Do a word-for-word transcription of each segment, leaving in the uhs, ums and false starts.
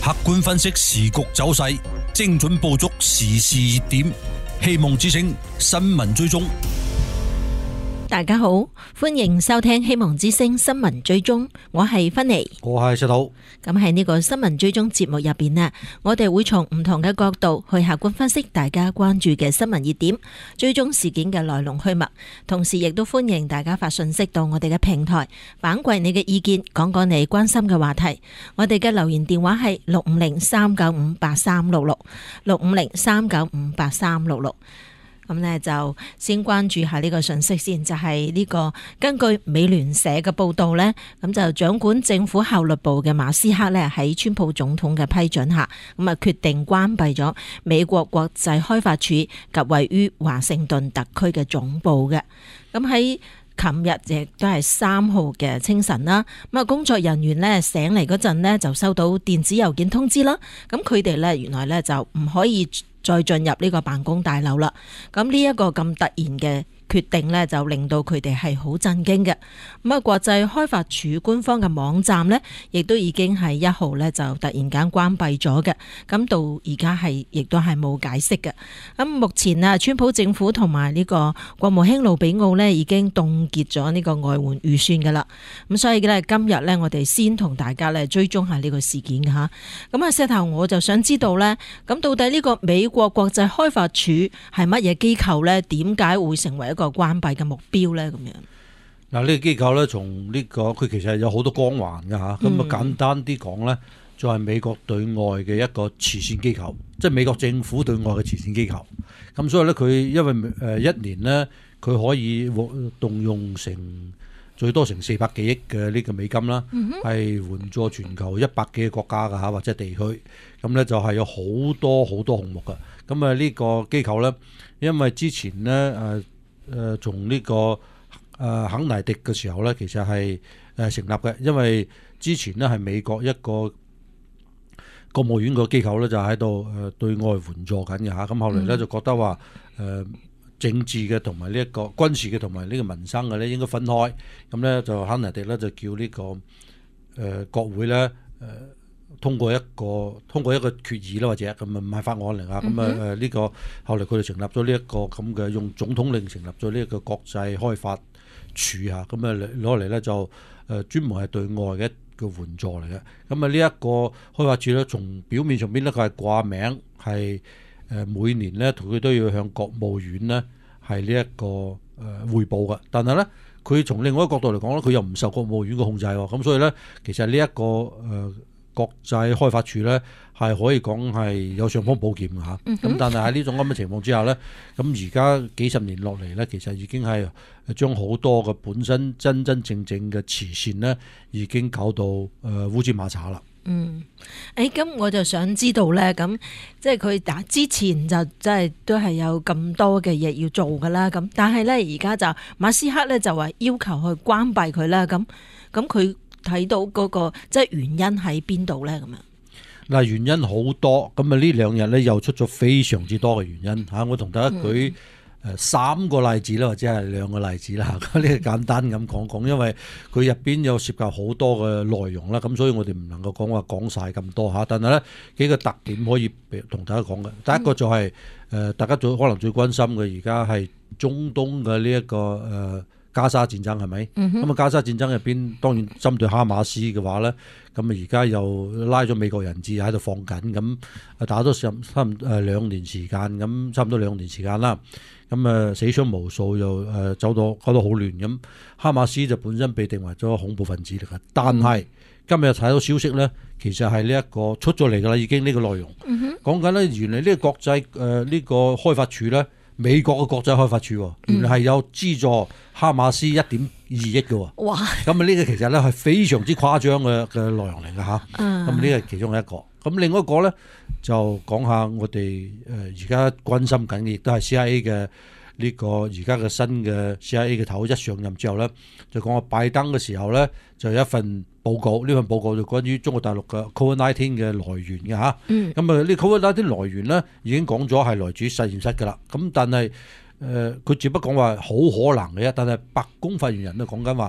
客觀分析時局走勢，精準捕捉時事熱點。希望之聲新聞追蹤。 大家好，歡迎收聽希望之聲新聞追蹤，我係芬妮， 我係石頭。 咁喺呢個新聞追蹤節目入邊呢，我哋會從唔同嘅角度去客觀分析大家關注嘅新聞熱點，追蹤事件嘅來龍去脈，同時亦都歡迎大家發信息到我哋嘅平台，反饋你嘅意見，講講你關心嘅話題。我哋嘅留言電話係六五零三九五八三六六，六五零三九五八三六六。咁呢就先關注下呢個信息先，就係呢個根據美聯社嘅報道呢，咁就掌管政府效率部嘅馬斯克呢，喺川普總統嘅批准下，咁啊決定關閉咗美國國際開發署及位於華盛頓特區嘅總部嘅。咁喺琴日亦都係三號嘅清晨啦，咁啊工作人員呢醒嚟嗰陣呢，就收到電子郵件通知啦，咁佢哋呢，原來呢就唔可以再進入呢個辦公大樓啦。咁呢一個咁突然嘅決定呢，就令到佢哋係好震驚嘅。咁啊，國際開發署官方嘅網站呢，亦都已經係一號呢就突然間關閉咗嘅。咁到而家係亦都係冇解釋嘅。咁目前啊，川普政府同埋呢個國務卿魯比奧呢，已經凍結咗呢個外援預算噶啦。咁所以呢，今日呢，我哋先同大家呢追蹤下呢個事件嘅吓。咁啊，石頭我就想知道呢，咁到底呢個美國國際開發署係乜嘢機構呢？點解會成為一個關閉嘅目標呢？咁樣嗱，呢個機構咧，從呢個佢其實有好多光環嘅嚇。咁啊，簡單啲講咧，就係美國對外嘅一個慈善機構，即係美國政府對外嘅慈善機構。咁所以咧，佢因為誒一年咧，佢可以動用成最多成四百幾億嘅呢個美金啦，係、嗯、援助全球一百幾個國家嘅嚇或者地區。咁咧就係有好多好多項目嘅。咁啊，呢個機構咧，因為之前咧誒誒從呢個誒、呃、肯尼迪嘅時候咧，其實係誒成立嘅，因為之前咧係美國一個國務院個機構咧就喺度誒對外援助緊嘅嚇，咁後嚟咧就覺得話誒、呃、政治嘅同埋呢一個軍事嘅同埋呢個民生嘅咧應該分開，咁咧就肯尼迪咧就叫呢、這個誒、呃、國會咧誒。呃通過一個通過一個決議啦，或者咁啊唔係法案嚟啊，咁啊誒呢個後嚟佢哋成立咗呢一個咁嘅用總統令成立咗呢一個國際開發署嚇，咁啊攞嚟咧就誒專門係對外嘅一個援助嚟嘅。咁啊呢一個開發署咧，從表面上邊咧佢係掛名係誒每年咧佢都要向國務院咧係呢一個誒彙報嘅，但係咧佢從另外一個角度嚟講咧，佢又唔受國務院嘅控制喎，咁所以咧其實呢、這、一個誒。呃國際開發署咧係可以講係有尚方寶劍嘅嚇，咁、嗯、但係喺呢種咁嘅情況之下咧，咁而家幾十年落嚟咧，其實已經係將好多嘅本身真真正正嘅慈善咧，已經搞到誒烏茲馬查啦。嗯， 誒咁我就想知道咧，咁即係佢打之前就即係都係有咁多嘅嘢要做噶啦，咁但係咧而家就馬斯克咧就話要求去關閉佢啦，咁咁佢。睇到嗰、那個即係原因喺邊度咧？咁樣嗱，原因好多，咁啊呢兩日咧又出咗非常之多嘅原因嚇。我同大家舉誒三個例子啦，或者係兩個例子啦。呢個簡單咁講講，因為佢入邊有涉及好多嘅內容啦，咁所以我哋唔能夠講話講晒咁多嚇。但係咧幾個特點可以同大家講嘅，第一個就係、是、誒、呃、大家最可能最關心嘅，而家係中東嘅呢一個誒。呃加沙戰爭係咪？咁啊、嗯、加沙戰爭入邊當然針對哈馬斯嘅話咧，咁啊而家又拉咗美國人質喺度放緊，咁啊打咗差差唔多誒兩年時間，咁差唔多兩年時間啦。咁啊死傷無數，又誒走到搞到好亂咁。哈馬斯就本身被定為咗恐怖分子嚟嘅，但係今日睇到消息咧，其實係呢一個出咗嚟㗎啦，已經呢個內容講緊咧，原來呢個國際誒呢、呃這個開發署咧。美國嘅國際開發署原來係有資助哈馬斯一點二億嘅，哇！咁啊呢個其實咧係非常之誇張嘅嘅內容嚟嘅嚇。咁呢個係其中一個。咁另外一個咧就講下我哋誒而家關心緊嘅，亦都係 C I A 嘅呢個而家嘅新嘅 C I A 嘅頭一上任之後咧，就講話拜登嘅時候咧就有一份報告，呢份報告就關於中國大陸嘅 Covid 十九 嘅來源嘅嚇。咁啊呢 Covid 十九 來源咧已經講咗係來自實驗室㗎啦。咁但係誒佢只不過講話好可能嘅啫，但係白宮發言人都講緊話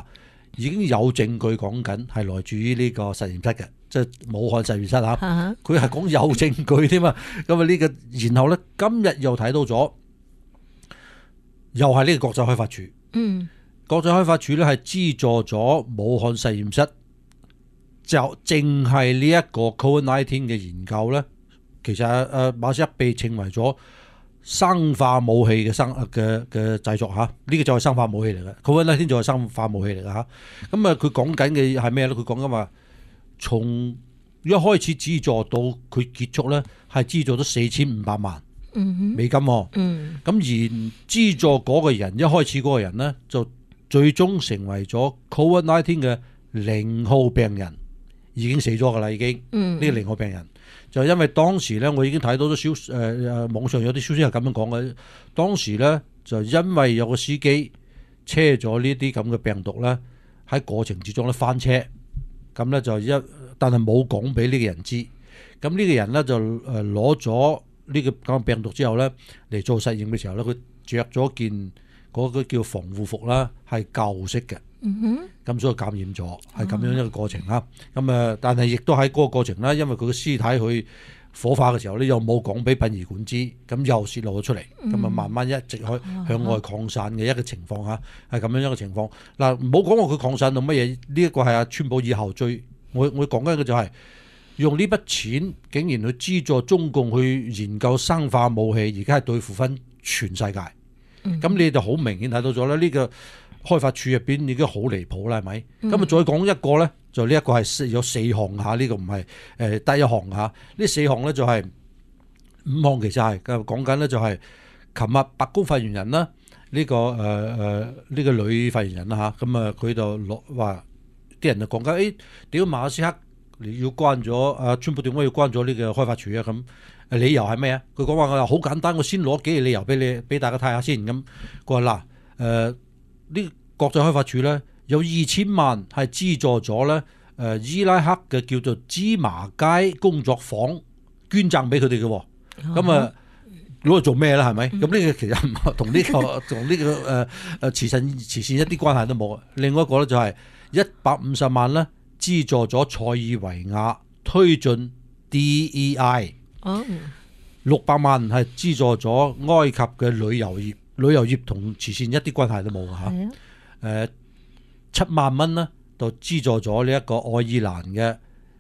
已經有證據講緊係來自於呢個實驗室嘅，即係武漢實驗室嚇。佢係講有證據添嘛。咁啊呢個，然後咧今日又睇到咗，又係呢個國際開發署。嗯，國際開發署咧係資助咗武漢實驗室，就淨係呢一個 Covid 十九 嘅研究咧，其實誒馬斯克被稱為咗生化武器嘅生嘅嘅製作嚇，呢、這個就係生化武器嚟嘅。Covid 十九就係生化武器嚟嘅嚇。咁啊，佢講緊嘅係咩咧？佢講緊話，從一開始資助到佢結束咧，係資助咗四千五百萬美金。嗯，咁、嗯、而資助嗰個人一開始嗰個人咧，就最終成為咗 Covid 十九 嘅零號病人，已經死咗㗎啦，已經。嗯，呢、這個零號病人。就因為當時咧，我已經睇到咗消誒誒、呃、網上有啲消息係咁樣講嘅。當時咧就因為有個司機車咗呢啲咁嘅病毒咧，喺過程之中咧翻車，咁咧就一但係冇講俾呢個人知。咁呢個人咧就誒攞咗呢個咁嘅病毒之後咧嚟做實驗嘅時候咧，佢着咗件嗰個叫防護服啦，係舊式嘅。嗯哼，咁所以感染咗，係咁樣一個過程啦。咁啊，但係亦都喺嗰個過程啦，因為佢嘅屍體去火化嘅時候咧，又冇講俾殯儀館知，咁又泄露咗出嚟，咁啊慢慢一直去向外擴散嘅一個情況嚇，係咁樣一個情況。嗱，唔好講話佢擴散到乜嘢，呢一個係阿川普以後最我我講緊嘅就係用呢筆錢竟然去資助中共去研究生化武器，而家係對付翻全世界。咁你就好明顯睇到咗啦，呢個開發處入邊已經好離譜啦，係咪？咁啊、嗯，再講一個咧，就呢一個係有四項嚇，呢、這個唔係誒第一項嚇。呢四項咧就係、是、五項，其實係講緊咧就係琴日白宮發言人啦，呢、這個誒誒呢個女發言人啦嚇，咁啊佢就落話啲人就講緊，誒屌馬斯克你要關咗啊，川普點解要關咗呢個開發處啊？咁理由係咩啊？佢講話我話好簡單，我先攞幾個理由俾你俾大家睇下先。咁佢話嗱誒。呢國際開發署咧有二千萬係資助咗咧誒伊拉克嘅叫做芝麻街工作坊捐贈俾佢哋嘅，咁啊攞嚟做咩咧？係咪？咁呢、嗯、個其實同呢、這個同呢、這個誒誒、呃、慈善慈善一啲關係都冇。另外一個咧就係一百五十萬咧資助咗塞爾維亞推進 D E I， 六百、哦、萬係資助咗埃及嘅旅遊業。旅遊業同慈善一啲關係都冇嚇，誒、呃、七萬蚊呢就資助咗呢一個愛爾蘭嘅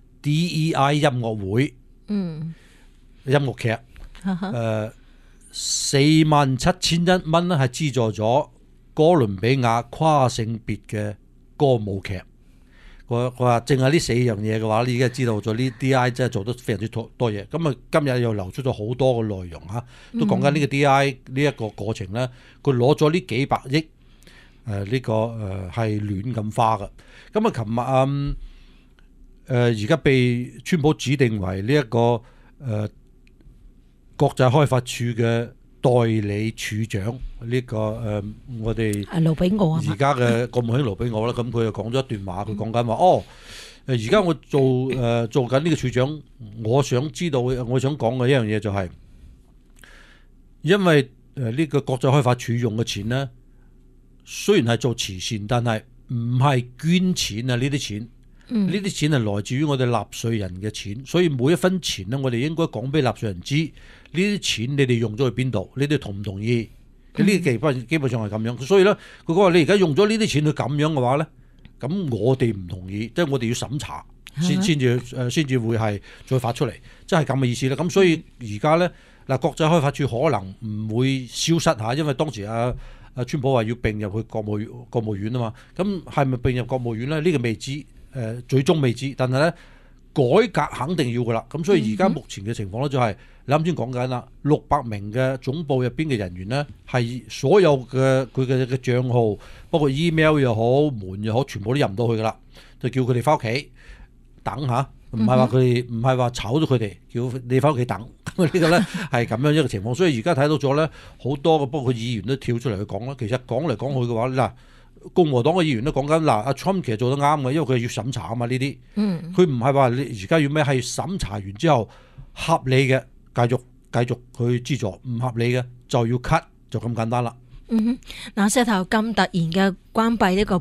D E I 音樂會，嗯，音樂劇，誒四萬七千一蚊呢係資助咗哥倫比亞跨性別嘅歌舞劇。佢佢話淨係呢四樣嘢嘅話，你已經知道咗呢 D I 真係做得非常之多多嘢。咁啊，今日又流出咗好多嘅內容嚇，都講緊呢個 D I 呢一個過程咧，佢攞咗呢幾百億誒呢、呃這個誒係亂咁花嘅。咁啊，琴日啊誒而家被川普指定為呢、這、一個誒、呃、國際開發署嘅代理處長呢、這個誒、呃，我哋盧比奧啊， 而家嘅國務卿盧比奧啦，咁佢又講咗一段話，佢講緊話哦，誒而家我做誒、呃、做緊呢個處長，我想知道，我想講嘅一樣嘢就係、是，因為誒呢個國際開發署用嘅錢咧，雖然係做慈善，但係唔係捐錢啊，呢啲錢。呢啲、嗯、錢係來自於我哋納稅人嘅錢，所以每一分錢呢，我哋應該講俾納稅人知，呢啲錢你哋用咗去邊度，你哋同唔同意？呢啲基本基本上係咁樣，所以咧佢講話你而家用咗呢啲錢去咁樣嘅話咧，咁我哋唔同意，即係我哋要審查先先至誒先至會係再發出嚟，即係咁嘅意思啦。咁所以而家咧嗱，國際開發署可能唔會消失嚇，因為當時阿阿川普話要並入去國務國務院啊嘛，咁係咪並入國務院咧？呢、呢個未知。誒、呃、最終未知，但係咧改革肯定要噶啦。咁所以而家目前嘅情況咧就係、是、你啱先講緊啦，六百名嘅總部入邊嘅人員咧，係所有嘅佢嘅嘅帳號，包括 email 又好、門又好，全部都入唔到去噶啦，就叫佢哋翻屋企等下，唔係話佢哋唔係話炒咗佢哋，叫你翻屋企等。咁呢個咧係咁樣一個情況。所以而家睇到咗咧，好多嘅包括議員都跳出嚟去講啦。其實講嚟講去嘅話嗱。共和黨嘅議員都講緊嗱，阿 Trump 其實做得啱嘅，因為佢要審查啊嘛呢啲，佢唔係話你而家要咩，係審查完之後合理嘅繼續繼續去資助，唔合理嘅就要 cut，就咁簡單啦。 嗯哼，嗱，石頭咁突然嘅關閉呢個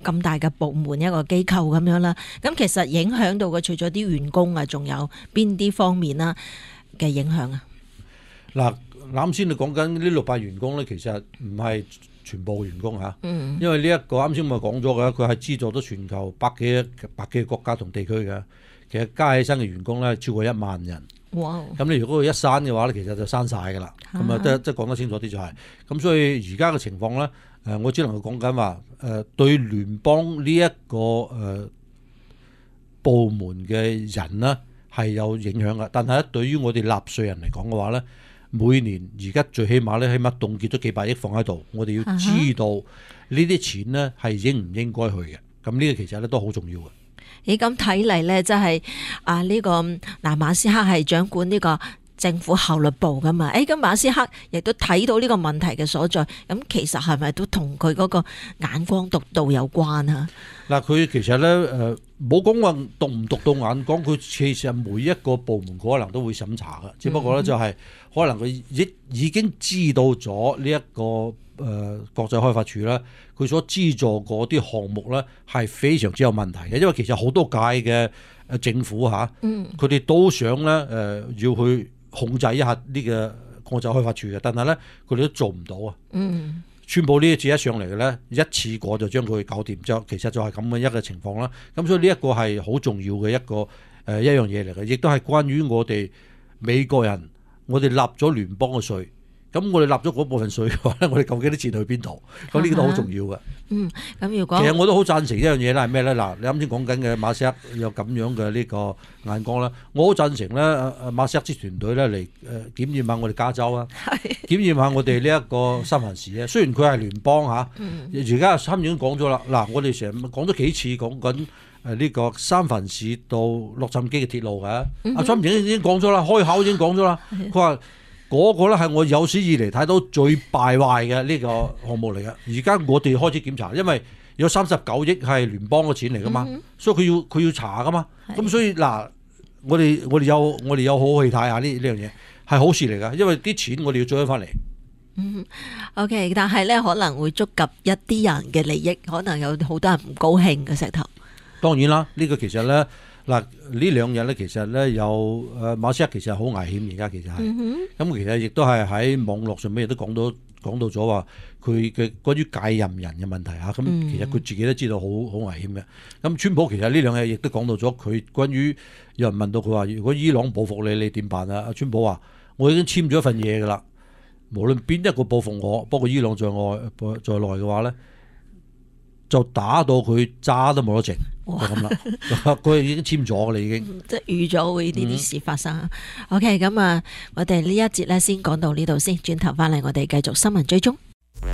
咁大嘅部門一個機構咁樣啦。咁其實影響到嘅除咗啲員工啊，仲有邊啲方面啦嘅影響啊？ 嗱，啱先你講緊呢六百員工咧，其實唔係全部員工嚇， 嗯， 因為呢一個啱先我講咗嘅，佢係資助咗全球百幾百幾個國家同地區嘅，其實加起身嘅員工咧超過一萬人。 哇！ 咁你如果佢一刪嘅話咧，其實就刪晒㗎啦。咁啊，即係即係講得清楚啲就係、是，咁所以而家嘅情況咧，誒我只能夠講緊話，誒對聯邦呢一個誒部門嘅人呢係有影響嘅，但係咧對於我哋納稅人嚟講嘅話咧，每年而家最起碼咧起碼凍結咗幾百億放喺度，我哋要知道呢啲錢呢係應唔應該去嘅。咁呢個其實咧都好重要嘅。 咦，咁睇嚟咧，即係啊呢個嗱馬斯克係掌管呢個政府效率部噶嘛？誒，咁馬斯克亦都睇到呢個問題嘅所在，咁其實係咪都同佢嗰個眼光獨到有關啊？ 嗱，佢其實咧誒冇講話獨唔獨到眼光，佢其實每一個部門可能都會審查嘅，只不過咧就係可能佢已已經知道咗呢一個誒、呃、國際開發署咧，佢所資助嗰啲項目咧係非常之有問題嘅，因為其實好多屆嘅誒政府嚇，佢哋都想咧誒、呃、要去控制一下呢個國際開發署嘅，但係咧佢哋都做唔到啊。嗯。川普呢一次一上嚟嘅咧，一次過就將佢搞掂，就其實就係咁嘅一個情況啦。咁所以呢一個係好重要嘅一個誒、呃、一樣嘢嚟嘅，亦都係關於我哋美國人，我哋納咗聯邦嘅稅。咁我哋納咗嗰部分稅嘅話咧，我哋究竟啲錢去邊度？咁呢個都好重要嘅。嗯，咁如果其實我都好贊成一樣嘢啦，係咩咧？嗱，你啱先講緊嘅馬斯克有咁樣嘅呢個眼光啦，我好贊成咧。馬斯克之團隊咧嚟誒檢驗下我哋加州啊，檢驗下我哋呢一個三藩市啊。雖然佢係聯邦嚇，而家參議院講咗啦。嗱，我哋成日講咗幾次講緊誒呢個三藩市到洛杉磯嘅鐵路嘅。阿川普已經講咗啦，開口已經講咗啦，佢話。嗰個咧係我有史以嚟睇到最敗壞嘅呢個項目嚟嘅。而家我哋開始檢查，因為有三十九億係聯邦嘅錢嚟噶嘛，嗯、所以佢要佢要查噶嘛。咁所以嗱，我哋我哋有我哋有好好去睇下呢呢樣嘢係好事嚟噶，因為啲錢我哋要追翻嚟。 嗯，OK，但係咧可能會觸及一啲人嘅利益，可能有好多人唔高興嘅石頭。當然啦， 呢、呢個其實咧。嗱，呢兩日咧，其實咧有誒馬斯克其實好危險，而家其實係，咁、嗯、其實亦都係喺網絡上面亦都講到講到咗話佢嘅關於繼任人嘅問題嚇，咁、嗯、其實佢自己都知道好好危險嘅。咁川普其實呢兩日亦都講到咗佢關於有人問到佢話，如果伊朗報復你，你點辦啊？阿川普話：我已經簽咗一份嘢㗎啦，無論邊一個報復我，包括伊朗在外在內嘅話咧。就打到佢渣都冇得剩，就咁啦。佢已經簽咗㗎啦，已經。即係預咗會呢啲事發生。嗯、OK，咁啊，我哋呢一節咧先講到呢度先，轉頭翻嚟我哋繼續新聞追蹤。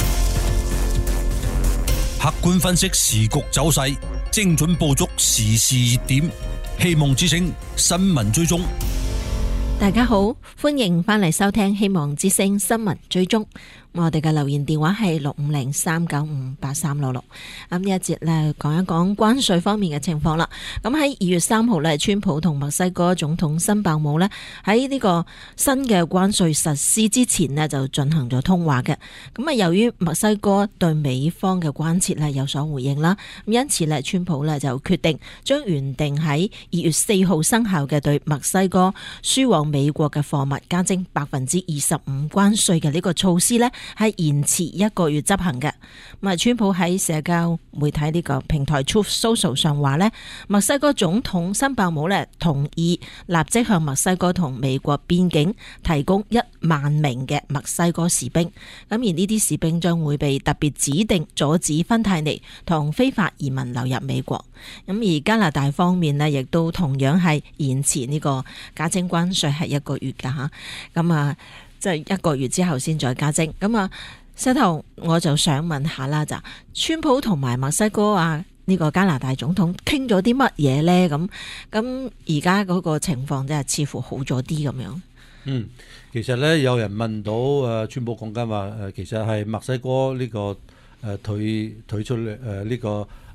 客觀分析時局走勢，精準捕捉時事熱點，希望之聲新聞追蹤。 大家好，歡迎翻嚟收聽希望之聲新聞追蹤。我哋嘅留言電話係六五零三九五八三六六。咁呢一節咧講一講關稅方面嘅情況啦。咁喺二月三號咧，川普同墨西哥總統辛伯姆咧喺呢個新嘅關稅實施之前咧就進行咗通話嘅。咁啊，由於墨西哥對美方嘅關切咧有所回應啦，咁因此咧川普咧就決定將原定喺二月四號生效嘅對墨西哥輸往美國嘅貨物加徵百分之二十五關稅嘅呢個措施咧，係延遲一個月執行嘅。咁啊，川普喺社交媒體呢個平台 Truth Social 上話呢，墨西哥總統辛伯姆呢同意立即向墨西哥同美國邊境提供一萬名嘅墨西哥士兵。咁而呢啲士兵將會被特別指定阻止芬太尼同非法移民流入美國。咁而加拿大方面呢，亦都同樣係延遲呢個加徵關稅係一個月噶吓。咁啊。即係一個月之後先再加徵。咁啊，石頭我就想問下啦，就川普同埋墨西哥啊呢個加拿大總統傾咗啲乜嘢呢？咁咁而家嗰個情況真係似乎好咗啲咁樣。 嗯，其實咧有人問到誒川普講緊話誒，其實係墨西哥呢個誒退退出誒呢個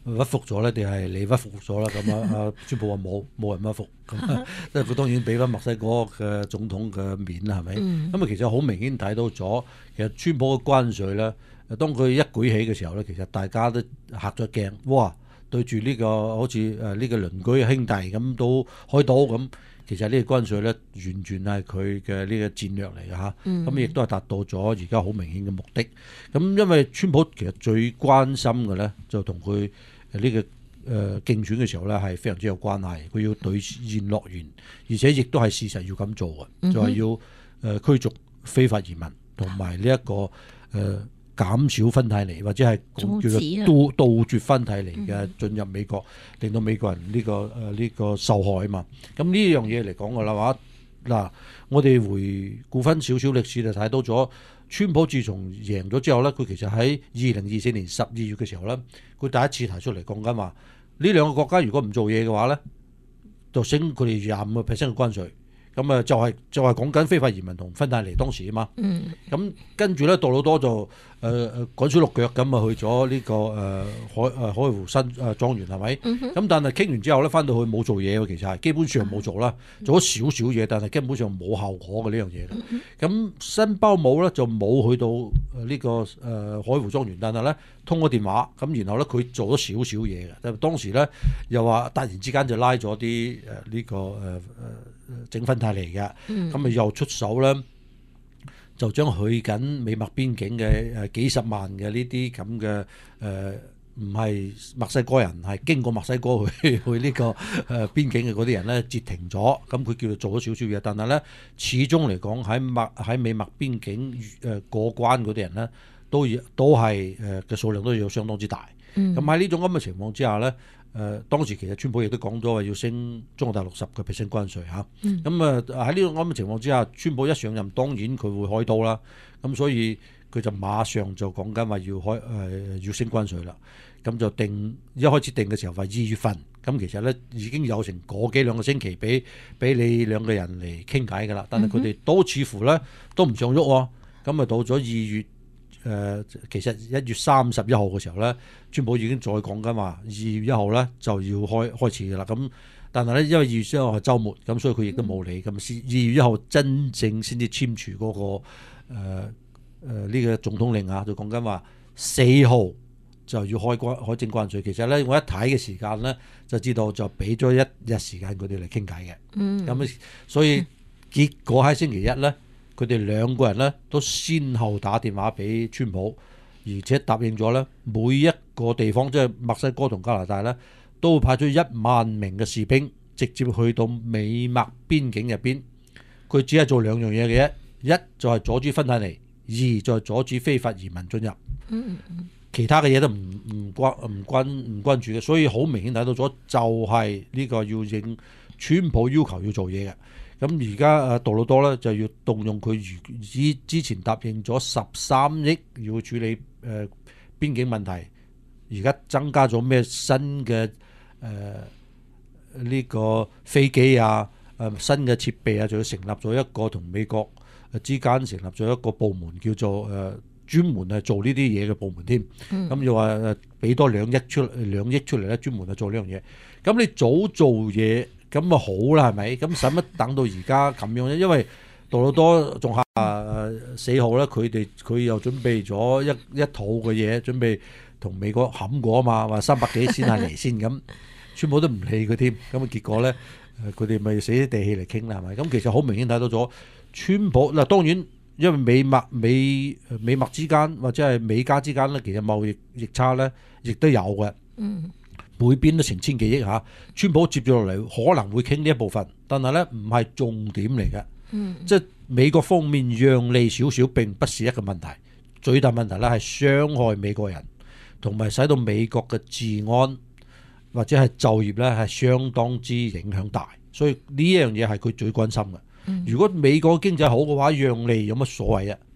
屈服咗咧，定係你屈服咗啦？咁啊，啊川普話冇冇人屈服，咁即係佢當然俾翻墨西哥嘅總統嘅面啦，係咪？咁啊、嗯，其實好明顯睇到咗，其實川普嘅關稅咧，當佢一舉起嘅時候咧，其實大家都嚇咗驚，哇！對住呢、這個好似誒呢個鄰居兄弟咁都開刀咁。其實呢個關稅咧，完全係佢嘅呢個戰略嚟嘅嚇，咁亦都係達到咗而家好明顯嘅目的。咁因為川普其實最關心嘅咧，就同佢呢個誒競選嘅時候咧係非常之有關係。佢要兌現諾言，而且亦都係事實要咁做嘅，就係、是、要誒驅逐非法移民同埋呢一個誒。呃減少芬太尼或者係叫做杜杜絕芬太尼嘅進入美國，令到美國人呢、這個誒呢、呃這個受害啊嘛。咁呢樣嘢嚟講嘅啦話，嗱，我哋回顧翻少少歷史就睇到咗，川普自從贏咗之後咧，佢其實喺二零二四年十二月嘅時候咧，佢第一次提出嚟講緊話，呢兩個國家如果唔做嘢嘅話咧，就升佢哋廿五個 percent 嘅關稅。咁啊，就係就係講緊非法移民同芬太尼當時啊嘛。嗯。咁跟住咧，杜魯多就誒誒趕水落腳咁啊，去咗呢、這個誒、呃、海誒海湖新誒莊園係咪？咁、嗯、但係傾完之後咧，翻到去冇做嘢喎，其實係基本上冇做啦，做咗少少嘢，但係根本上冇效果嘅呢樣嘢。咁、嗯、新包姆咧就冇去到呢、這個誒、呃、海湖莊園，但係咧通過電話，咁然後咧佢做咗少少嘢嘅。就當時咧又話突然之間就拉咗啲誒呢個誒誒。呃整芬太尼嘅，咁咪、嗯、又出手咧，就將去緊美墨邊境嘅誒幾十萬嘅呢啲咁嘅誒，唔係墨西哥人，係經過墨西哥去去呢、這個誒、呃、邊境嘅嗰啲人咧截停咗，咁佢叫做做咗少少嘢，但係咧始終嚟講喺墨喺美墨邊境誒過關嗰啲人咧，都都係誒嘅數量都要相當之大。咁喺呢種咁嘅情況之下咧。誒、呃、當時其實川普亦都講咗話要升中國大陸十個 percent 關稅嚇，咁啊喺呢種咁嘅情況之下，川普一上任當然佢會開刀啦，咁所以佢就馬上就講緊話要開誒、呃、要升關稅啦，咁就定一開始定嘅時候話二月份，咁其實咧已經有成個幾兩個星期俾俾你兩個人嚟傾偈㗎啦，但係佢哋都似乎咧都唔想喐喎，咁啊到咗二月。誒、呃，其實一月三十一號嘅時候咧，川普已經再講緊話，二月一號咧就要開開始嘅啦。咁但係咧，因為二月一號係週末，咁所以佢亦都冇理。咁先二月一號真正先至簽署嗰、那個誒誒呢個總統令啊，就講緊話四號就要開關開徵關稅。其實咧，我一睇嘅時間咧，就知道就俾咗一日時間佢哋嚟傾偈嘅。嗯。咁所以結果喺星期一咧。佢哋兩個人咧都先後打電話俾川普，而且答應咗咧每一個地方，即係墨西哥同加拿大咧，都會派出一萬名嘅士兵，直接去到美墨邊境入邊。佢只係做兩樣嘢嘅啫，一就係阻止芬太尼，二就係阻止非法移民進入。嗯嗯，其他嘅嘢都唔唔關唔關唔關注嘅，所以好明顯睇到咗，就係呢個要應川普要求要做嘢嘅。咁而家誒杜魯多咧就要動用佢如之之前答應咗十三億要處理誒、呃、邊境問題，而家增加咗咩新嘅誒呢個飛機啊、誒、呃、新嘅設備啊，仲要成立咗一個同美國之間成立咗一個部門，叫做誒、呃、專門係做呢啲嘢嘅部門添。咁、嗯、又話誒俾多兩億出兩億出嚟咧，專門係做呢樣嘢。咁你早做嘢。咁啊好啦，係咪？咁使乜等到而家咁樣咧？因為杜魯多仲下四號咧，佢哋佢又準備咗一一套嘅嘢，準備同美國冚過啊嘛，話三百幾先係嚟先咁，全部都唔理佢添。咁啊結果咧，佢哋咪死啲地氣嚟傾啦，係咪？咁其實好明顯睇到咗，川普嗱當然因為美墨美美墨之間或者係美加之間咧，其實貿易逆差咧，亦都有嘅。嗯。每邊都成千幾億嚇，川普接咗落嚟可能會傾呢一部分，但係咧唔係重點嚟嘅。嗯，即係美國方面讓利少少並不是一個問題，最大問題咧係傷害美國人，同埋使到美國嘅治安或者係就業咧係相當之影響大，所以呢一樣嘢係佢最關心嘅。嗯，如果美國經濟好嘅話，讓利有乜所謂啊？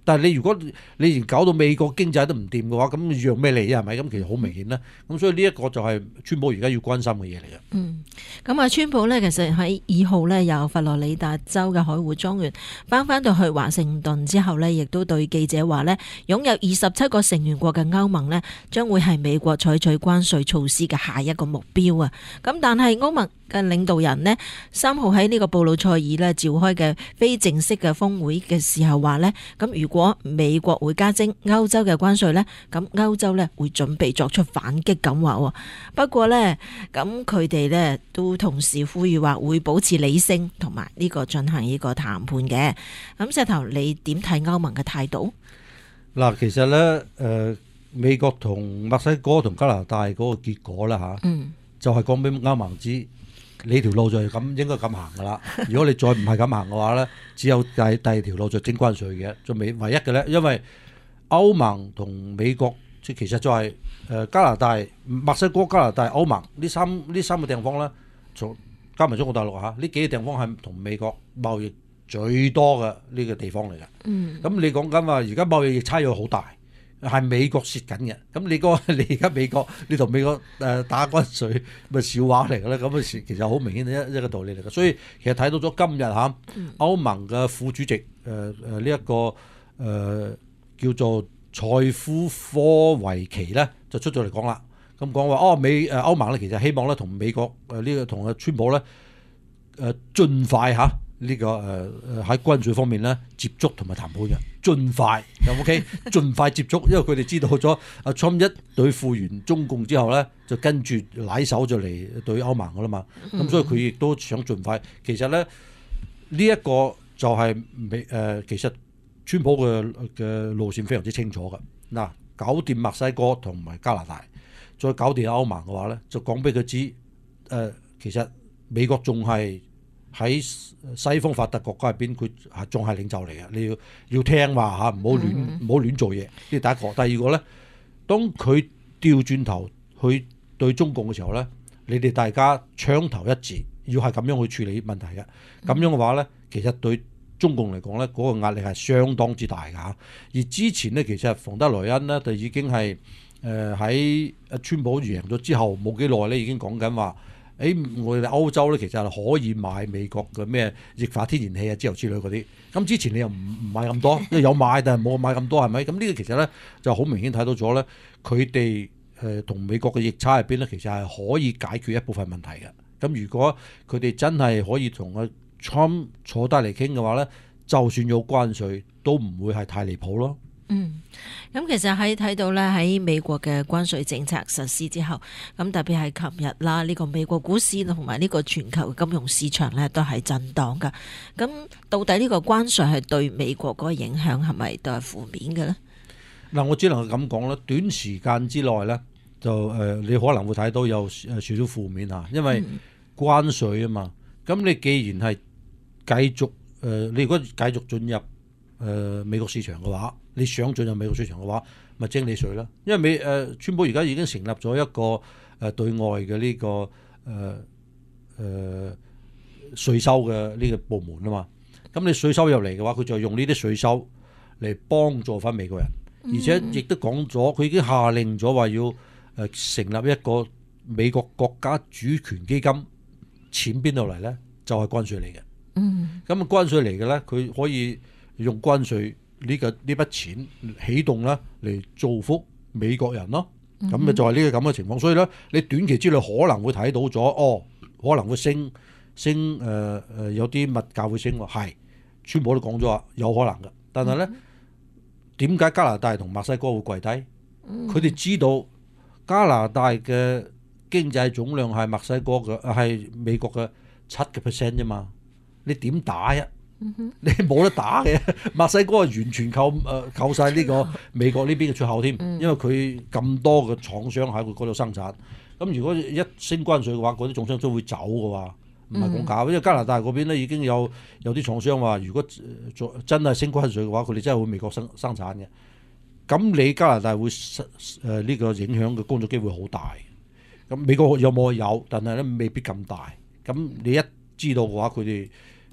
但係你如果你連搞到美國經濟都唔掂嘅話，咁讓咩嚟啊？係咪？咁其實好明顯啦。咁所以呢一個就係川普而家要關心嘅嘢嚟嘅。 嗯，咁啊，川普呢，其實喺二號呢，由佛羅里達州嘅海湖莊園翻返到去華盛頓之後呢，亦都對記者話呢，擁有二十七個成員國嘅歐盟呢，將會係美國採取關稅措施嘅下一個目標啊。咁但係歐盟嘅領導人呢，三號喺呢個布魯塞爾呢召開嘅非正式嘅峰會嘅時候話呢，咁如果美國會加徵歐洲嘅關稅呢，咁歐洲呢會準備作出反擊咁話。不過呢，咁佢哋呢都同時呼籲話會保持理性同埋呢個進行呢個談判嘅。咁石頭，你點睇歐盟嘅態度？ 嗱，其實呢，誒、呃、美國同墨西哥同加拿大嗰個結果啦嚇，嗯、就係講俾歐盟知。你條路就係咁應該咁行噶啦。如果你再唔係咁行嘅話咧，只有第第二條路就徵關稅嘅，就唯唯一嘅咧。因為歐盟同美國即其實就係誒加拿大、墨西哥、加拿大、歐盟呢三呢三個地方咧，從加埋中國大陸嚇，呢幾個地方係同美國貿易最多嘅呢個地方嚟嘅。嗯，咁你講緊話而家貿易差異好大。係美國蝕緊嘅，咁你個你而家美國你同美國誒打關稅咪笑話嚟嘅咧？咁啊其實好明顯一一個道理嚟嘅。所以其實睇到咗今日嚇歐盟嘅副主席誒誒呢一個誒、呃、叫做塞夫科維奇咧，就出咗嚟講啦。咁講話哦美誒歐盟咧其實希望咧同美國誒呢、這個同阿川普咧誒盡快嚇。呢、這個誒誒喺關稅方面咧接觸同埋談判嘅，盡快咁 OK，盡快接觸，因為佢哋知道咗阿川一對付完中共之後咧，就跟住攬手就嚟對歐盟噶啦嘛，咁、嗯、所以佢亦都想盡快。其實咧呢一、這個就係美誒，其實川普嘅嘅路線非常之清楚嘅。嗱，搞掂墨西哥同埋加拿大，再搞掂歐盟嘅話咧，就講俾佢知誒，其實美國仲係。喺西方發達國家入邊，佢係仲係領袖嚟嘅。你要要聽話嚇，唔好亂唔好亂做嘢。呢第一個，第二個咧，當佢調轉頭去對中共嘅時候咧，你哋大家槍頭一致，要係咁樣去處理問題嘅。咁樣嘅話咧，其實對中共嚟講咧，嗰個壓力係相當之大㗎嚇。而之前咧，其實馮德萊恩咧就已經係誒喺川普贏咗之後冇幾耐咧，已經講緊話。誒、哎，我哋歐洲咧其實係可以買美國嘅咩液化天然氣啊之後之類嗰啲。咁之前你又唔唔買咁多，有買但係冇買咁多係咪？咁呢個其實咧就好明顯睇到咗咧，佢哋誒同美國嘅逆差入邊咧，其實係可以解決一部分問題嘅。咁如果佢哋真係可以同阿 Trump 坐低嚟傾嘅話咧，就算有關稅都唔會係太離譜咯。 嗯，咁其實喺睇到咧喺美國嘅關稅政策實施之後，咁特別係琴日啦，呢個美國股市同埋呢個全球金融市場咧都係震盪噶。咁到底呢個關稅係對美國嗰個影響係咪都係負面嘅咧？ 嗱，我只能係咁講啦，短時間之內咧就誒、呃，你可能會睇到有誒少少負面嚇，因為關稅啊嘛。咁、嗯、你既然係繼續誒、呃，你如果繼續進入誒、呃、美國市場嘅話，你想進入美國市場嘅話，咪徵你稅啦。因為美誒、呃、川普而家已經成立咗一個誒、呃、對外嘅呢、這個誒誒稅收嘅呢個部門啊嘛。咁你稅收入嚟嘅話，佢就用呢啲稅收嚟幫助翻美國人，而且亦都講咗，佢已經下令咗話要誒、呃、成立一個美國國家主權基金，錢邊度嚟咧？就係、是、關稅嚟嘅。嗯，咁啊關稅嚟嘅咧，佢可以用關稅。呢、這個呢筆錢起動啦，嚟造福美國人咯。咁咪、嗯、就係呢個咁嘅情況。所以咧，你短期之內可能會睇到咗，哦，可能會升升誒誒、呃，有啲物價會升喎。係，川普都講咗話有可能嘅。但係咧，點解、嗯、加拿大同墨西哥會跪低？佢哋、嗯、知道加拿大嘅經濟總量係墨西哥嘅係美國嘅七個 percent 啫嘛。你點打呀？你冇得打嘅，墨西哥係完全靠誒靠曬呢個美國呢邊嘅出口添，因為佢咁多嘅廠商喺佢嗰度生產。咁如果一升關稅嘅話，嗰啲廠商都會走嘅話，唔係講假。因為加拿大嗰邊咧已經有有啲廠商話，如果真係升關稅嘅話，佢哋真係會美國生生產嘅。咁你加拿大會誒呢個影響嘅工作機會好大。咁美國有冇有？但係咧未必咁大。咁你一知道嘅話，佢哋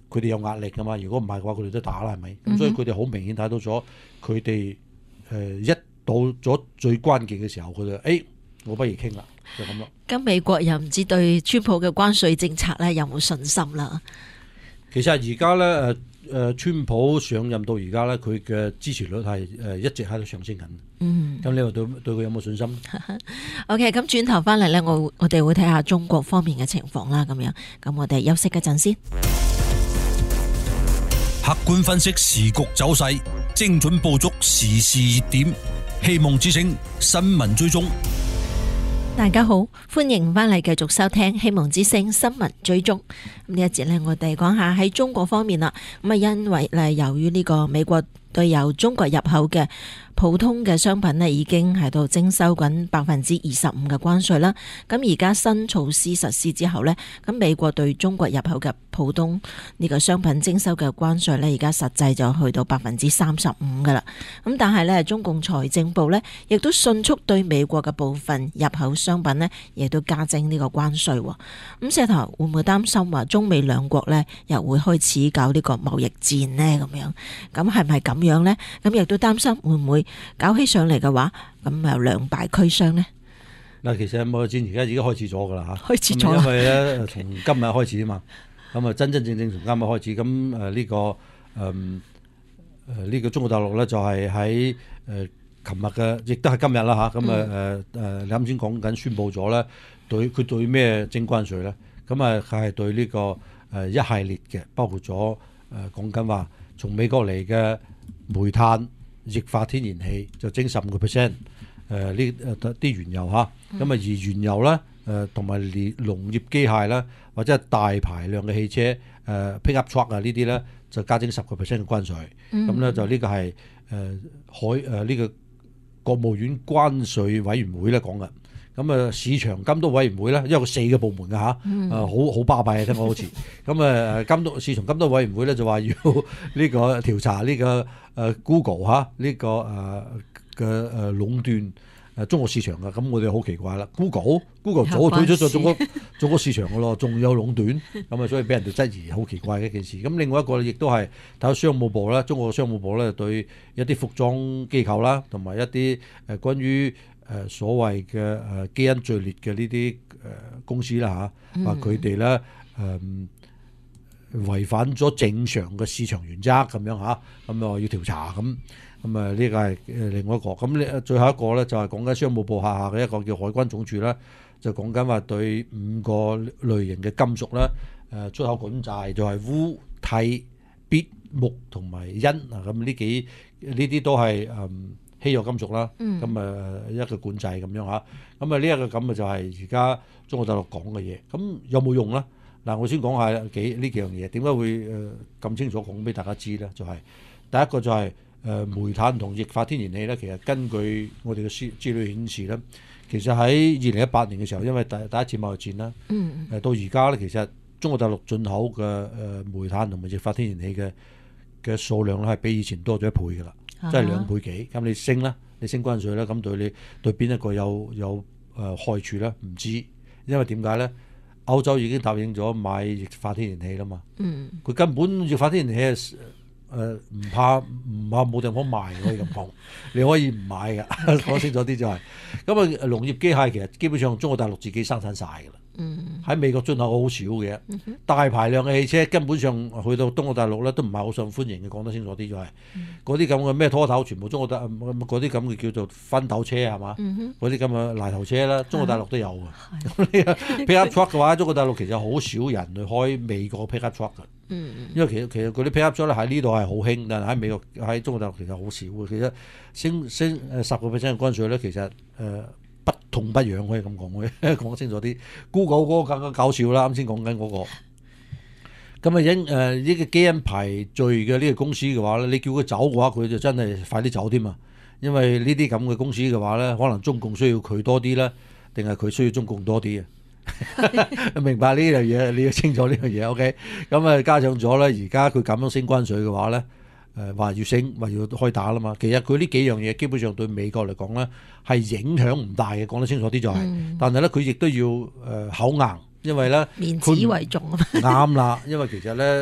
佢哋有壓力噶嘛。如果唔係嘅話，佢哋都打啦，係咪？咁、嗯、所以佢哋好明顯睇到咗，佢哋誒一到咗最關鍵嘅時候，佢就誒我不如傾啦，就咁咯。 咁美國又唔知對川普嘅關稅政策咧有冇信心啦？ 其實而家咧誒。誒川普上任到而家咧，佢嘅支持率係誒一直喺度上升緊。嗯，咁你話對對佢有冇信心 ？OK，咁轉頭翻嚟咧，我我哋會睇下中國方面嘅情況啦。咁樣，咁我哋休息一陣先。 客觀分析時局走勢，精準捕捉時事熱點，希望之聲新聞追蹤。 大家好，歡迎翻嚟繼續收聽希望之聲新聞追蹤。咁呢一節呢，我哋講下喺中國方面啦。咁啊，因為咧，由於呢個美國對由中國入口嘅普通嘅商品呢，已經喺度徵收緊百分之二十五嘅關稅啦。咁而家新措施實施之後呢，咁美國對中國入口嘅普通呢個商品徵收嘅關稅呢，而家實際就去到百分之三十五噶啦。咁但係呢，中共財政部呢，亦都迅速對美國嘅部分入口商品呢，亦都加徵呢個關稅。咁石頭會唔會擔心話中美兩國呢，又會開始搞呢個貿易戰呢？咁樣咁係咪咁樣呢？咁亦都擔心會唔會搞起上嚟嘅話，咁又兩敗俱傷呢？ 嗱，其實貿易戰而家已經開始咗噶啦嚇， 開始咗， 因為咧從今日開始啊嘛，咁啊真真正正從今日開始，咁誒呢個誒誒呢個中國大陸咧就係喺誒琴日嘅，亦都係今日啦嚇，咁啊誒誒你啱先講緊宣佈咗咧，對佢對咩徵關稅咧？咁啊佢係對呢個誒一系列嘅，包括咗誒講緊話從美國嚟嘅煤炭、液化天然氣就徵十五個 percent， 誒呢誒啲原油嚇，咁啊而原油咧誒同埋連農業機械啦，或者係大排量嘅汽車誒 pickup truck 啊呢啲咧就加徵十個 percent 嘅關稅，咁咧、嗯、就呢個係誒海誒呢個國務院關稅委員會咧講嘅。咁啊，市場監督委員會咧，因為佢四個部門嘅嚇，誒好好巴閉啊，聽講好似。咁啊，監督市場監督委員會咧就話要呢個調查呢個誒 Google 嚇呢個誒嘅誒壟斷誒中國市場嘅。咁我哋好奇怪啦 ，Google Google 早退出咗中國中國市場嘅咯，仲有壟斷，咁啊，所以俾人哋質疑，好奇怪嘅一件事。咁另外一個亦都係睇到商務部啦，中國嘅商務部咧對一啲服裝機構啦，同埋一啲誒關於誒所謂嘅誒基因序列嘅呢啲誒公司啦嚇，話佢哋咧誒違反咗正常嘅市場原則咁樣嚇，咁啊要調查咁，咁啊呢個係誒另外一個，咁呢最後一個咧就係講緊商務部下下嘅一個叫海關總署啦，就講緊話對五個類型嘅金屬咧誒出口管制，就係鎢、銻、鉋、鉬同埋銦啊，咁呢幾呢啲都係誒稀有金屬啦，咁啊、嗯、一個管制咁樣嚇，咁啊呢一個咁啊就係而家中國大陸講嘅嘢，咁有冇用咧？嗱，我先講下幾呢幾樣嘢，點解會誒咁清楚講俾大家知咧？就係、是、第一個就係誒煤炭同液化天然氣咧，其實根據我哋嘅資資料顯示咧，其實喺二零一八年嘅時候，因為第第一次貿易戰啦，誒、嗯、到而家咧，其實中國大陸進口嘅誒煤炭同埋液化天然氣嘅嘅數量咧係比以前多咗一倍㗎啦。即係兩倍幾，咁你升啦，你升關稅啦，咁對你對邊一個有有誒、呃、害處咧？唔知，因為點解咧？歐洲已經答應咗買液化天然氣啦嘛，佢、嗯、根本液化天然氣誒唔怕唔怕冇地方賣，可以咁講，你可以唔買㗎，講 Okay. 清楚啲就係、是，咁啊農業機械其實基本上中國大陸自己生產晒㗎啦。喺、嗯、美國進口好少嘅，嗯、哼大排量嘅汽車根本上去到中國大陸咧都唔係好受歡迎嘅，講得清楚啲就係嗰啲咁嘅咩拖頭，全部中國大嗰啲咁嘅叫做翻斗車係嘛？嗰啲咁嘅泥頭車啦，中國大陸都有嘅。pickup truck 嘅話，中國大陸其實好少人去開美國 pickup truck 嘅，嗯、因為其實其實嗰啲 pickup truck 咧喺呢度係好興，但係喺美國喺中國大陸其實好少嘅。其實升升誒十個 percent 嘅關稅咧，其實誒。呃不痛不癢可以咁講，嘅講清楚啲。Google 嗰個更加搞笑啦，啱先講緊嗰個。咁啊，因誒呢個基因排序嘅呢個公司嘅話咧，你叫佢走嘅話，佢就真係快啲走添啊！因為呢啲咁嘅公司嘅話咧，可能中共需要佢多啲啦，定係佢需要中共多啲啊？明白呢樣嘢，你要清楚呢樣嘢。OK，咁啊加上咗咧，而家佢咁樣升關稅嘅話咧。誒話要升，話要開打啦嘛。其實佢呢幾樣嘢基本上對美國嚟講咧係影響唔大嘅，講得清楚啲就係、是。嗯、但係咧佢亦都要誒、呃、口硬，因為咧面子為重啊嘛。 啱啦，因為其實咧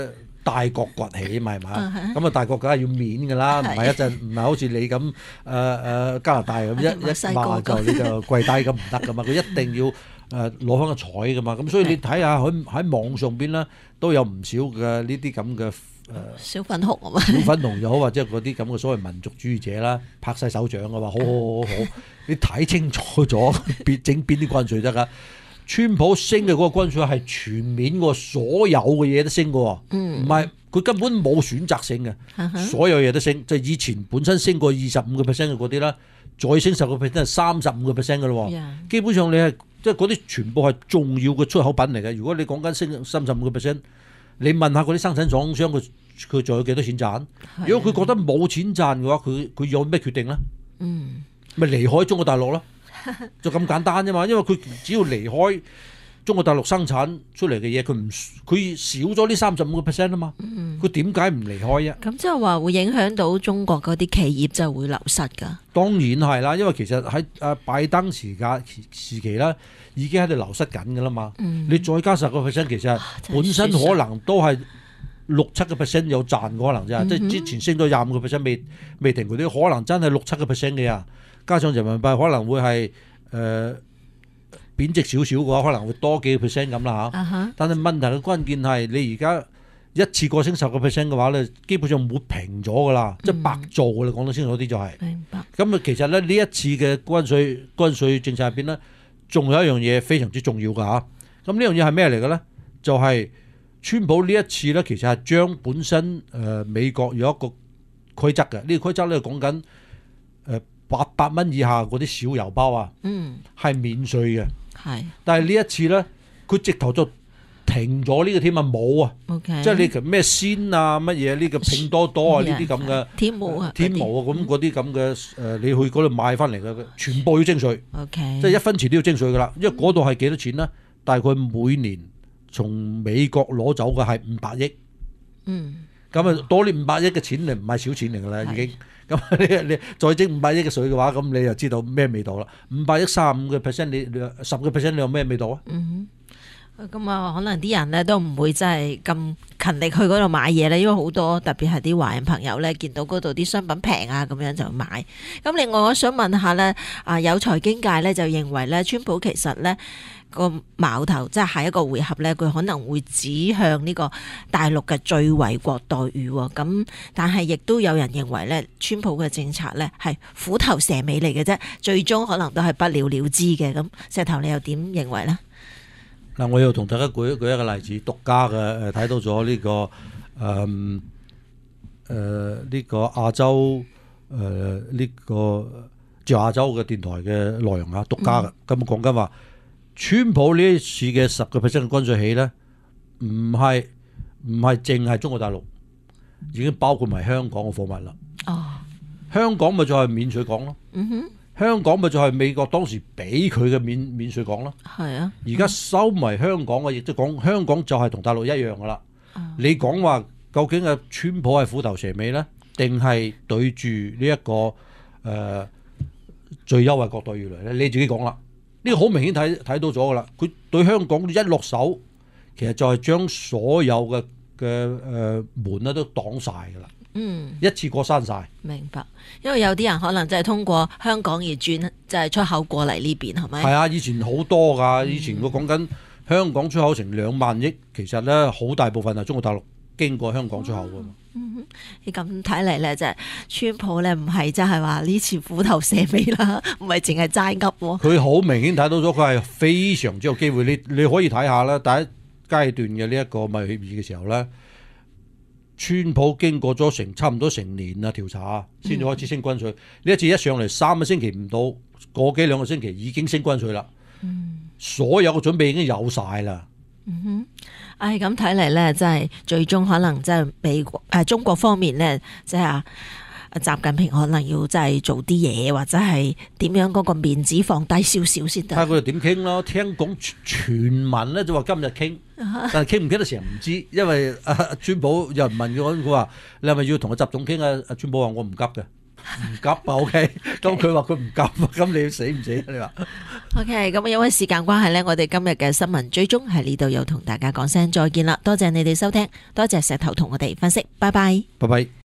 大國崛起嘛係嘛？咁啊大國梗係要面㗎啦，唔係一陣唔係好似你咁誒誒加拿大咁一一話就你就跪低咁唔得㗎嘛，佢一定要誒攞翻個彩㗎嘛。咁所以你睇下喺喺網上邊咧都有唔少嘅呢啲咁嘅誒小粉紅啊嘛， 小粉紅又好或者嗰啲咁嘅所謂民族主義者啦，拍晒手掌㗎嘛，好好好好好，你睇清楚咗別整邊啲關稅得㗎。川普升嘅嗰個軍稅係全面喎，所有嘅嘢都升嘅喎，唔係佢根本冇選擇性嘅，嗯、所有嘢都升。就係、以前本身升過二十五個 percent 嘅嗰啲啦，再升十個 percent 係三十五個 percent 嘅咯。Yeah. 基本上你係即係嗰啲全部係重要嘅出口品嚟嘅。如果你講緊升三十五個 percent，你問下嗰啲生產廠商佢佢仲有幾多錢賺？如果佢覺得冇錢賺嘅話，佢佢有咩決定咧？嗯，咪離開中國大陸咯。就咁簡單啫嘛，因為佢只要離開中國大陸生產出嚟嘅嘢，佢唔佢少咗呢三十五個 percent 啊嘛，佢點解唔離開啊？ 咁即係話會影響到中國嗰啲企業就會流失㗎。 當然係啦，因為其實喺啊拜登時間時期啦，已經喺度流失緊㗎啦嘛。嗯、你再加十個 percent， 其實本身可能都係六七個 percent 有賺嘅可能啫，即係、嗯、之前升到廿五個 percent 未未停嗰啲，可能真係六七個 percent 嘅啊。加上人民幣可能會係誒、呃、貶值少少嘅話，可能會多幾個 percent 咁啦嚇。Uh-huh. 但係問題嘅關鍵係你而家一次過升十個 percent 嘅話咧，基本上冇平咗㗎啦，嗯、即係白做㗎啦。講得清楚啲就係、是。明白。咁啊，其實咧呢一次嘅關稅關稅政策入邊咧，仲有一樣嘢非常之重要㗎嚇。咁呢樣嘢係咩嚟嘅咧？就係、是、川普呢一次咧，其實係將本身誒、呃、美國有一個規則嘅，呢、這個規則咧講緊誒。呃八百蚊以下嗰啲小郵包啊，嗯，係免稅嘅，係。但係呢一次咧，佢直頭就停咗呢個添啊，冇啊，okay, 即係你咩先啊乜嘢呢個拼多多啊呢啲咁嘅，天貓啊，天貓啊咁嗰啲咁嘅誒，你去嗰度買翻嚟嘅，全部要徵稅，okay, 即係一分錢都要徵稅噶啦，因為嗰度係幾多錢咧？大概每年從美國攞走嘅係五百億，嗯，咁啊多呢五百億嘅錢，你唔係少錢嚟噶啦，已經。咁你你再徵五百億嘅稅嘅話，咁你就知道咩味道啦。五百億三十五個 percent，你你十個 percent，你有咩味道啊？嗯哼，咁啊，可能啲人咧都唔會真係咁勤力去嗰度買嘢咧，因為好多特別係啲華人朋友咧，見到嗰度啲商品平啊，咁樣就買。咁另外我想問下咧，啊有財經界咧就認為咧，川普其實咧。個矛頭即係下一個回合咧，佢可能會指向呢個大陸嘅最惠國待遇喎。咁但係亦都有人認為咧，川普嘅政策咧係虎頭蛇尾嚟嘅啫，最終可能都係不了了之嘅。咁石頭你又點認為呢？嗱，我又同大家舉舉一個例子，獨家嘅誒睇到咗呢、這個誒誒呢個亞洲誒呢、呃這個就亞洲嘅電台嘅內容啊，獨家嘅咁講緊話。川普呢一次嘅十個 percent 嘅關稅起咧，唔係唔係淨係中國大陸，已經包括埋香港嘅貨物啦。哦，香港咪就係免稅港咯。嗯哼，香港咪就係美國當時俾佢嘅免免稅港咯。係啊，而家收埋香港嘅，亦都講香港就係同大陸一樣噶啦。哦，你講話究竟係川普係虎頭蛇尾咧，定係對住呢一個誒、呃、最優惠國待遇嚟咧？你自己講啦。呢個好明顯睇睇到咗噶啦，佢對香港一落手，其實就係將所有嘅嘅誒門咧都擋晒噶啦，嗯，一次過閂晒。明白，因為有啲人可能就係通過香港而轉，就係出口過嚟呢邊，係咪？係啊，以前好多噶，以前我講緊香港出口成兩萬億，其實咧好大部分係中國大陸經過香港出口噶嘛。嗯，你咁睇嚟咧，就係川普咧唔係真係話呢次虎頭蛇尾啦，唔係淨係齋噏喎。佢好明顯睇到咗，佢係非常之有機會。你你可以睇下啦，第一階段嘅呢一個貿易協議嘅時候咧，川普經過咗成差唔多成年啊調查，先至開始升關稅。呢、嗯、一次一上嚟三個星期唔到，個幾兩個星期已經升關稅啦。嗯，所有嘅準備已經有晒啦。嗯哼，唉，咁睇嚟咧，真係最終可能即係美國誒、呃、中國方面咧，即係啊習近平可能要真係做啲嘢，或者係點樣嗰個面子放低少少先得。睇下佢哋點傾咯。聽講傳聞咧就話今日傾，但係傾唔傾得成唔知，因為阿川普有人問佢，佢話你係咪要同阿習總傾啊？阿川普話我唔急嘅，唔急啊。O K，咁佢話佢唔急，咁你要死唔死？你話？ OK， 咁因為時間關係呢，我哋今日嘅新聞追蹤喺呢度又同大家講聲再見啦，多謝你哋收聽，多謝石頭同我哋分析，拜拜， 拜拜。